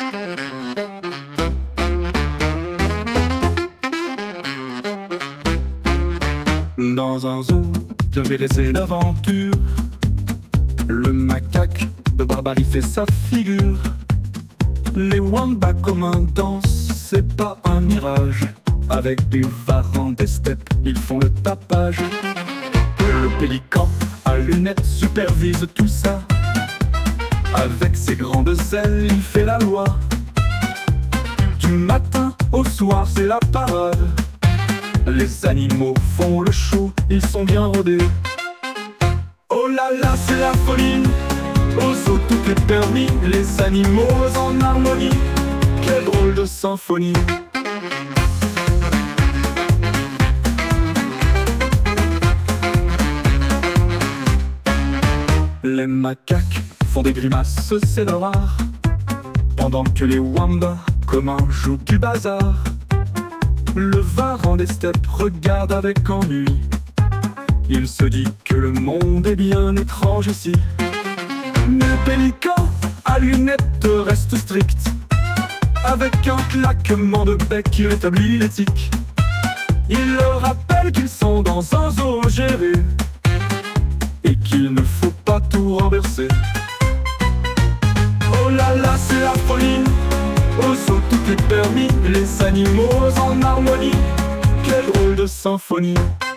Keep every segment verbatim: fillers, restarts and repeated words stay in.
Dans un zoo, devait laisser l'aventure. Le macaque de barbarie fait sa figure. Les wambas comme un danse, c'est pas un mirage. Avec des varans des steppes, ils font le tapage. Le pélican à lunettes supervise tout ça. Avec ses grandes ailes, il fait la loi. Du matin au soir, c'est la parade. Les animaux font le show, ils sont bien rodés. Oh là là, c'est la folie. Au zoo tout est permis, les animaux en harmonie. Quelle drôle de symphonie. Les macaques font des grimaces, c'est leur art. Pendant que les wambas, comme un jouent du bazar. Le varan des steppes regarde avec ennui. Il se dit que le monde est bien étrange ici. Mais le pélican à lunettes reste strict. Avec un claquement de bec qui rétablit l'éthique. Il leur rappelle qu'ils sont dans un zoo géré et qu'il ne faut pas tout renverser. Oh là là, c'est la folie. Au zoo tout est permis, les animaux en harmonie. Quelle drôle de symphonie.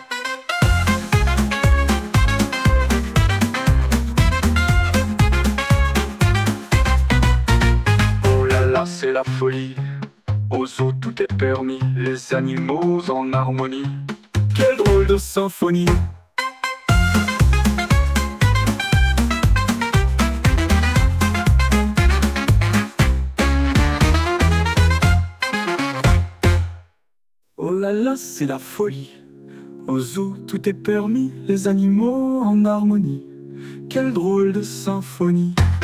Oh là là, c'est la folie. Au zoo tout est permis, les animaux en harmonie. Quelle drôle de symphonie. Oh là là, c'est la folie. Au zoo, tout est permis, les animaux en harmonie. Quelle drôle de symphonie.